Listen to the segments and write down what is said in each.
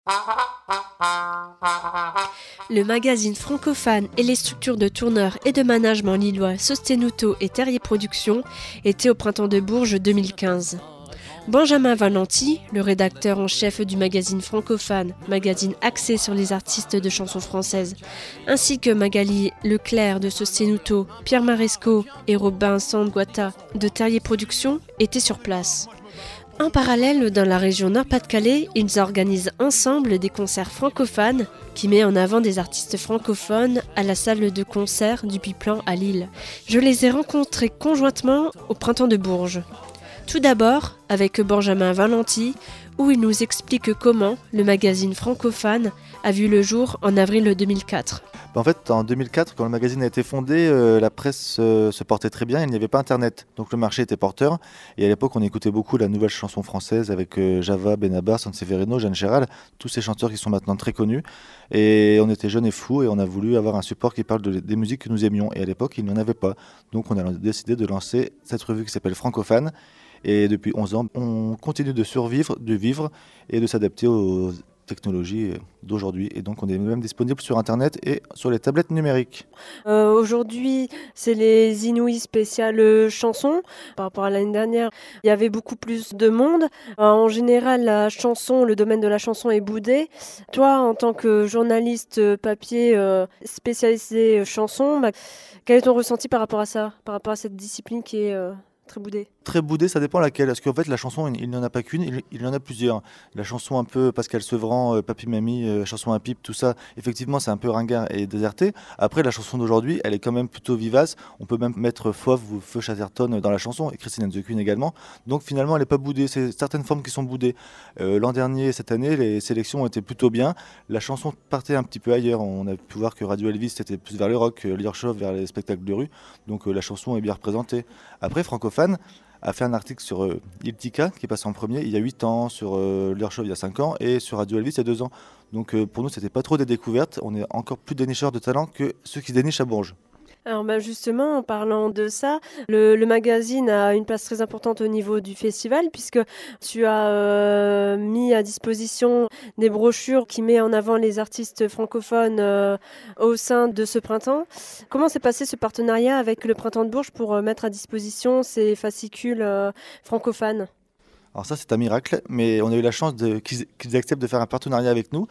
Le magazine francophone et les structures de tourneurs et de management lillois Sostenuto et Terrier Productions étaient au Printemps de Bourges 2015. Benjamin Valenti, le rédacteur en chef du magazine francophone, magazine axé sur les artistes de chansons françaises, ainsi que Magali Leclerc de Sostenuto, Pierre Maresco et Robin Sandguata de Terrier Productions étaient sur place. En parallèle, dans la région Nord-Pas-de-Calais, ils organisent ensemble des concerts francophones qui met en avant des artistes francophones à la salle de concert du Biplan à Lille. Je les ai rencontrés conjointement au Printemps de Bourges. Tout d'abord avec Benjamin Valenti, où il nous explique comment le magazine francophone a vu le jour en avril 2004. En fait, en 2004, quand le magazine a été fondé, la presse se portait très bien, il n'y avait pas Internet. Donc le marché était porteur. Et à l'époque, on écoutait beaucoup la nouvelle chanson française avec Java, Benabar, Sanseverino, Jeanne Chéral, tous ces chanteurs qui sont maintenant très connus. Et on était jeunes et fous et on a voulu avoir un support qui parle des musiques que nous aimions. Et à l'époque, il n'y en avait pas. Donc on a décidé de lancer cette revue qui s'appelle Francophone. Et depuis 11 ans, on continue de survivre, de vivre et de s'adapter aux technologies d'aujourd'hui. Et donc, on est même disponible sur Internet et sur les tablettes numériques. Aujourd'hui, c'est les Inouïs spéciales chansons. Par rapport à l'année dernière, il y avait beaucoup plus de monde. En général, la chanson, le domaine de la chanson est boudé. Toi, en tant que journaliste papier spécialisé chanson, quel est ton ressenti par rapport à ça, par rapport à cette discipline qui est très boudée? Très boudé, ça dépend laquelle. Parce qu'en fait, la chanson, il n'y en a pas qu'une, il y en a plusieurs. La chanson un peu Pascal Sevran, Papy Mamie, chanson à pipe, tout ça, effectivement, c'est un peu ringard et déserté. Après, la chanson d'aujourd'hui, elle est quand même plutôt vivace. On peut même mettre Fauve ou Feu Chatterton dans la chanson, et Christine and the Queen également. Donc finalement, elle n'est pas boudée. C'est certaines formes qui sont boudées. L'an dernier, cette année, les sélections étaient plutôt bien. La chanson partait un petit peu ailleurs. On a pu voir que Radio Elvis, c'était plus vers le rock, Leadership vers les spectacles de rue. Donc la chanson est bien représentée. Après, Francophone a fait un article sur Il Tika qui est passé en premier il y a 8 ans, sur Leadership il y a 5 ans et sur Radio Elvis il y a 2 ans. Donc pour nous, c'était pas trop des découvertes. On est encore plus dénicheurs de talent que ceux qui dénichent à Bourges. Alors justement, en parlant de ça, le magazine a une place très importante au niveau du festival puisque tu as mis à disposition des brochures qui mettent en avant les artistes francophones au sein de ce printemps. Comment s'est passé ce partenariat avec le Printemps de Bourges pour mettre à disposition ces fascicules francophones ? Alors ça, c'est un miracle, mais on a eu la chance qu'ils acceptent de faire un partenariat avec nous.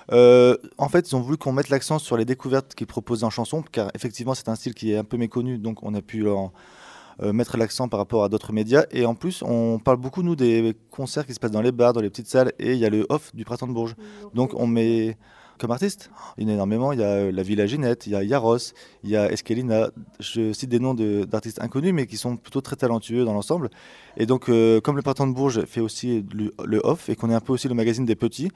En fait, ils ont voulu qu'on mette l'accent sur les découvertes qu'ils proposent en chanson, car effectivement, c'est un style qui est un peu méconnu, donc on a pu mettre l'accent par rapport à d'autres médias. Et en plus, on parle beaucoup, nous, des concerts qui se passent dans les bars, dans les petites salles, et il y a le off du Printemps de Bourges. Donc on met... Comme artiste, il y en a énormément. Il y a la Villa Ginette, il y a Yaros, il y a Esquelina. Je cite des noms d'artistes inconnus, mais qui sont plutôt très talentueux dans l'ensemble. Et donc, comme le Printemps de Bourges fait aussi le off et qu'on est un peu aussi le magazine des petits,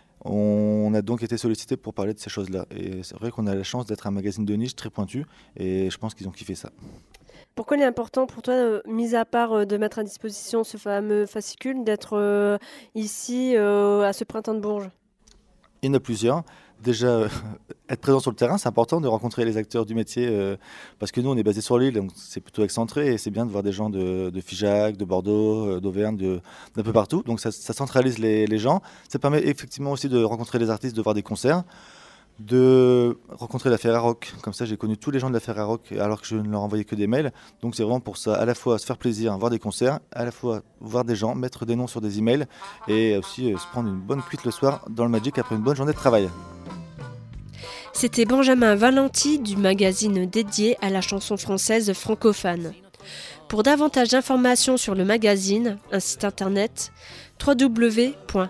on a donc été sollicité pour parler de ces choses-là. Et c'est vrai qu'on a la chance d'être un magazine de niche très pointu. Et je pense qu'ils ont kiffé ça. Pourquoi il est important pour toi, mis à part de mettre à disposition ce fameux fascicule, d'être ici à ce Printemps de Bourges ? Il y en a plusieurs. Déjà, être présent sur le terrain, c'est important de rencontrer les acteurs du métier parce que nous, on est basé sur l'île, donc c'est plutôt excentré et c'est bien de voir des gens de Figeac, de Bordeaux, d'Auvergne, d'un peu partout. Donc ça centralise les gens. Ça permet effectivement aussi de rencontrer les artistes, de voir des concerts, de rencontrer la Ferrarock. Comme ça, j'ai connu tous les gens de la Ferrarock alors que je ne leur envoyais que des mails. Donc c'est vraiment pour ça, à la fois se faire plaisir, voir des concerts, à la fois voir des gens, mettre des noms sur des emails et aussi se prendre une bonne cuite le soir dans le Magic après une bonne journée de travail. C'était Benjamin Valenti du magazine dédié à la chanson française francophone. Pour davantage d'informations sur le magazine, un site internet www.accfa.fr.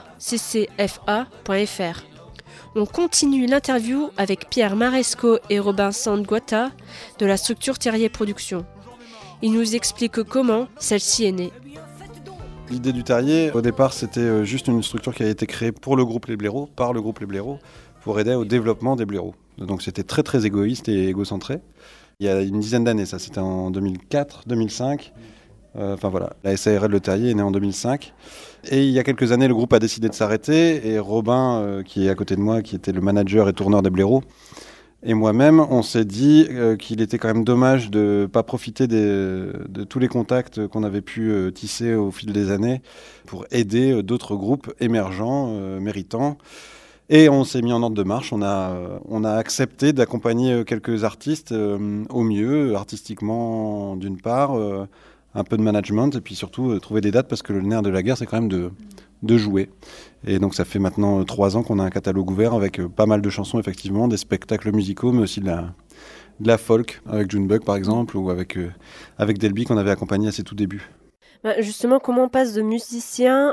On continue l'interview avec Pierre Maresco et Robin Sandguata de la structure Terrier Productions. Ils nous expliquent comment celle-ci est née. L'idée du Terrier, au départ, c'était juste une structure qui a été créée pour le groupe Les Blaireaux, par le groupe Les Blaireaux, pour aider au développement des blaireaux. Donc c'était très très égoïste et égocentré. Il y a une dizaine d'années, ça c'était en 2004, 2005. Enfin voilà, la SARL Le Terrier est née en 2005. Et il y a quelques années, le groupe a décidé de s'arrêter et Robin, qui est à côté de moi, qui était le manager et tourneur des blaireaux, et moi-même, on s'est dit qu'il était quand même dommage de ne pas profiter de tous les contacts qu'on avait pu tisser au fil des années pour aider d'autres groupes émergents, méritants. Et on s'est mis en ordre de marche. On a accepté d'accompagner quelques artistes au mieux, artistiquement d'une part, un peu de management, et puis surtout trouver des dates, parce que le nerf de la guerre, c'est quand même de jouer. Et donc ça fait maintenant 3 ans qu'on a un catalogue ouvert avec pas mal de chansons, effectivement, des spectacles musicaux, mais aussi de la folk, avec Junebug par exemple, ou avec Delby qu'on avait accompagné à ses tout débuts. Justement, comment on passe de musicien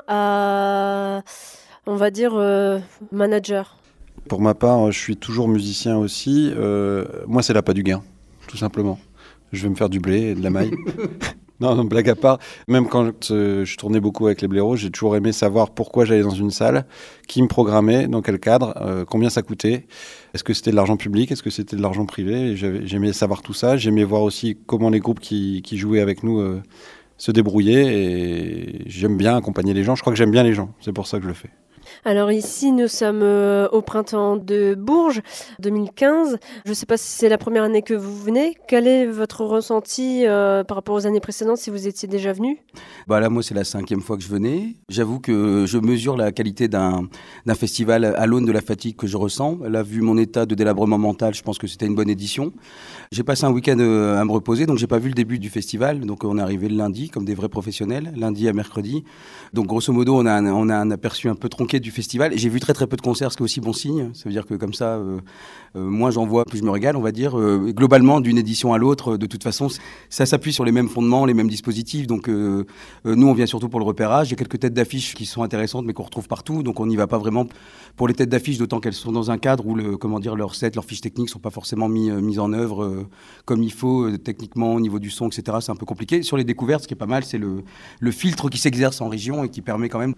à, on va dire, manager? Pour ma part, je suis toujours musicien aussi. Moi, c'est l'appât du gain, tout simplement. Je vais me faire du blé et de la maille. Non, blague à part, même quand je tournais beaucoup avec les blaireaux, j'ai toujours aimé savoir pourquoi j'allais dans une salle, qui me programmait, dans quel cadre, combien ça coûtait, est-ce que c'était de l'argent public, est-ce que c'était de l'argent privé, et j'aimais savoir tout ça, j'aimais voir aussi comment les groupes qui jouaient avec nous se débrouillaient, et j'aime bien accompagner les gens, je crois que j'aime bien les gens, c'est pour ça que je le fais. Alors ici, nous sommes au printemps de Bourges 2015. Je ne sais pas si c'est la première année que vous venez. Quel est votre ressenti par rapport aux années précédentes, si vous étiez déjà venu? Là, moi, c'est la 5e fois que je venais. J'avoue que je mesure la qualité d'un festival à l'aune de la fatigue que je ressens. Là, vu mon état de délabrement mental, je pense que c'était une bonne édition. J'ai passé un week-end à me reposer, donc j'ai pas vu le début du festival. Donc on est arrivé le lundi, comme des vrais professionnels, lundi à mercredi. Donc grosso modo, on a un aperçu un peu tronqué du festival. Et j'ai vu très très peu de concerts, ce qui est aussi bon signe. Ça veut dire que comme ça, moins j'en vois, plus je me régale, on va dire. Globalement, d'une édition à l'autre, de toute façon, ça s'appuie sur les mêmes fondements, les mêmes dispositifs. Donc nous, on vient surtout pour le repérage. Il y a quelques têtes d'affiche qui sont intéressantes, mais qu'on retrouve partout. Donc on n'y va pas vraiment pour les têtes d'affiche, d'autant qu'elles sont dans un cadre où leurs sets, leurs fiches techniques sont pas forcément mis en œuvre comme il faut, techniquement, au niveau du son, etc. C'est un peu compliqué. Sur les découvertes, ce qui est pas mal, c'est le filtre qui s'exerce en région et qui permet quand même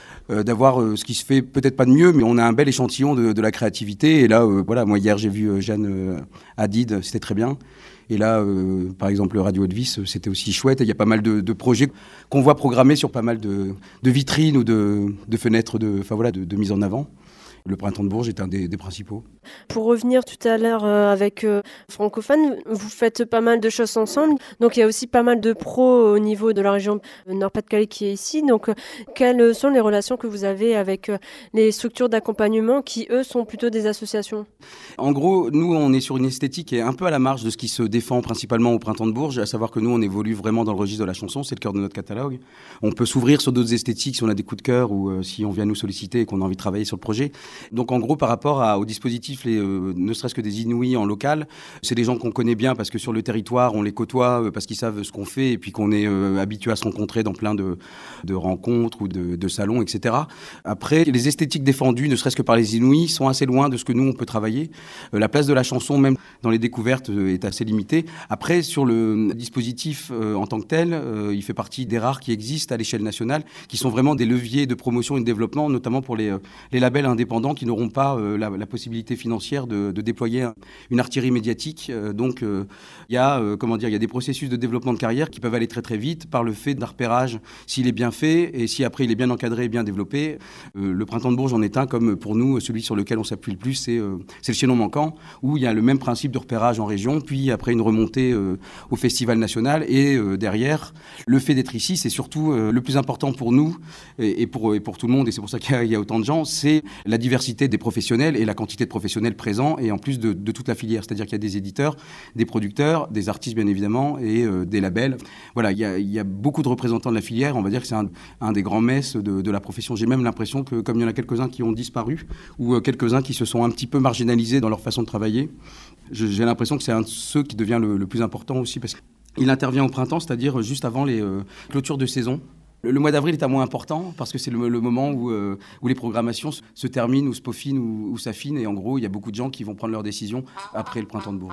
d'avoir ce qui se fait peut-être pas de mieux, mais on a un bel échantillon de la créativité. Et là, moi hier j'ai vu Jeanne Hadid, c'était très bien. Et là, par exemple, Radio Haute-Vis, c'était aussi chouette. Il y a pas mal de projets qu'on voit programmés sur pas mal de vitrines ou de fenêtres de mise en avant. Le printemps de Bourges est un des principaux. Pour revenir tout à l'heure avec Francophone, vous faites pas mal de choses ensemble. Donc il y a aussi pas mal de pros au niveau de la région Nord-Pas-de-Calais qui est ici. Donc quelles sont les relations que vous avez avec les structures d'accompagnement qui, eux, sont plutôt des associations? En gros, nous, on est sur une esthétique qui est un peu à la marge de ce qui se défend principalement au printemps de Bourges, à savoir que nous, on évolue vraiment dans le registre de la chanson, c'est le cœur de notre catalogue. On peut s'ouvrir sur d'autres esthétiques si on a des coups de cœur ou si on vient nous solliciter et qu'on a envie de travailler sur le projet. Donc en gros, par rapport au dispositif, ne serait-ce que des Inouïs en local, c'est des gens qu'on connaît bien parce que sur le territoire, on les côtoie, parce qu'ils savent ce qu'on fait et puis qu'on est habitué à se rencontrer dans plein de rencontres ou de salons, etc. Après, les esthétiques défendues, ne serait-ce que par les Inouïs, sont assez loin de ce que nous, on peut travailler. La place de la chanson, même dans les découvertes, est assez limitée. Après, sur le dispositif en tant que tel, il fait partie des rares qui existent à l'échelle nationale, qui sont vraiment des leviers de promotion et de développement, notamment pour les labels indépendants qui n'auront pas la possibilité financière de déployer une artillerie médiatique. Donc, il y a des processus de développement de carrière qui peuvent aller très très vite par le fait d'un repérage, s'il est bien fait et si après il est bien encadré et bien développé. Le printemps de Bourges en est un, comme pour nous, celui sur lequel on s'appuie le plus, c'est le chaînon manquant, où il y a le même principe de repérage en région, puis après une remontée au festival national et derrière, le fait d'être ici, c'est surtout le plus important pour nous et pour tout le monde, et c'est pour ça qu'il y a autant de gens, c'est la diversité des professionnels et la quantité de professionnels présents, et en plus de toute la filière, c'est-à-dire qu'il y a des éditeurs, des producteurs, des artistes bien évidemment, et des labels. Voilà, il y a beaucoup de représentants de la filière, on va dire que c'est un des grands messes de la profession. J'ai même l'impression que comme il y en a quelques-uns qui ont disparu, ou quelques-uns qui se sont un petit peu marginalisés dans leur façon de travailler, j'ai l'impression que c'est un de ceux qui devient le plus important aussi, parce qu'il intervient au printemps, c'est-à-dire juste avant les clôtures de saison. Le mois d'avril est un mois important parce que c'est le moment où les programmations se terminent ou se peaufinent ou s'affinent. Et en gros, il y a beaucoup de gens qui vont prendre leurs décisions après le printemps de Bourges.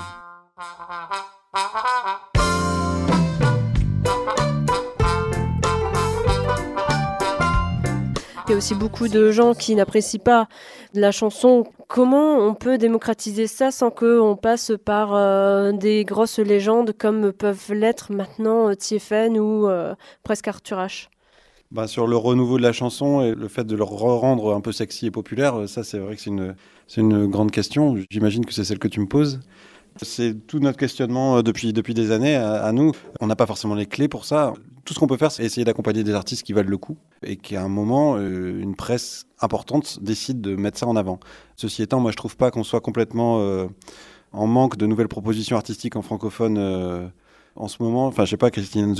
Il y a aussi beaucoup de gens qui n'apprécient pas la chanson. Comment on peut démocratiser ça sans qu'on passe par des grosses légendes comme peuvent l'être maintenant Thiéphène ou presque Arthur H? Sur le renouveau de la chanson et le fait de le rendre un peu sexy et populaire, ça c'est vrai que c'est une grande question. J'imagine que c'est celle que tu me poses. C'est tout notre questionnement depuis des années à nous. On n'a pas forcément les clés pour ça. Tout ce qu'on peut faire, c'est essayer d'accompagner des artistes qui valent le coup et qu'à un moment, une presse importante décide de mettre ça en avant. Ceci étant, moi je trouve pas qu'on soit complètement en manque de nouvelles propositions artistiques en francophone en ce moment. Enfin, je sais pas, Christine